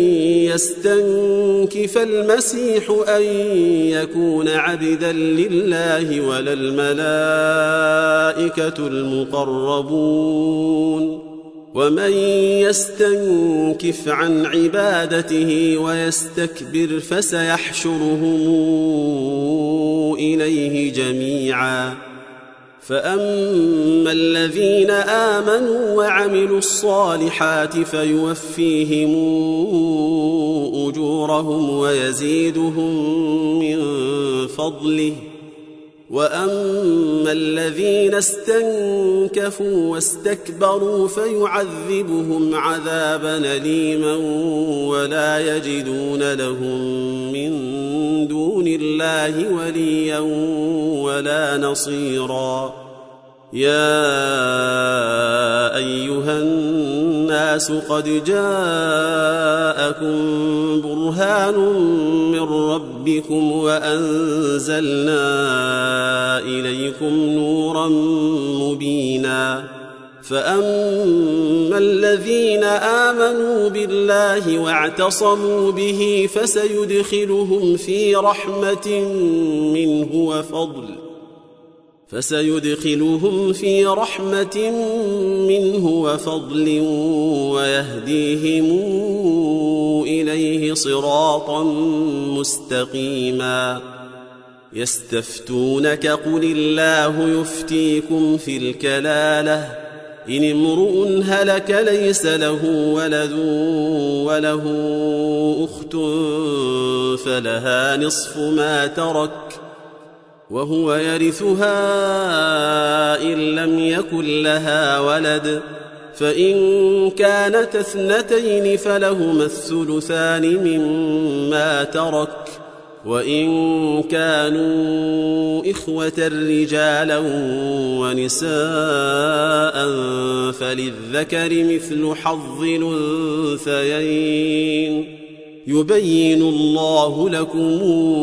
يستنكف المسيح أن يكون عبدا لله ولا الملائكة المقربون ومن يستنكف عن عبادته ويستكبر فسيحشرهم إليه جميعا. فأما الذين آمنوا وعملوا الصالحات فيوفيهم أجورهم ويزيدهم من فضله، وأما الذين استنكفوا واستكبروا فيعذبهم عذابا أليما ولا يجدون لهم من دون الله وليا ولا نصيرا. يا أيها الناس قد جاءكم برهان من ربكم وأنزلنا إليكم نورا مبينا. فأما الذين آمنوا بالله واعتصموا به فسيدخلهم في رحمة منه وفضل فسيدخلهم في رحمة منه وفضل ويهديهم إليه صراطا مستقيما. يستفتونك قل الله يفتيكم في الكلالة إن امرؤ هلك ليس له ولد وله أخت فلها نصف ما ترك وهو يرثها إن لم يكن لها ولد، فإن كانت اثنتين فلهما الثلثان مما ترك، وإن كانوا إخوة رجالا ونساء فللذكر مثل حظ الأنثيين. يبين الله لكم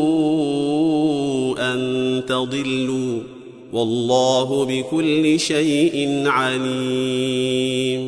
أن تضلوا والله بكل شيء عليم.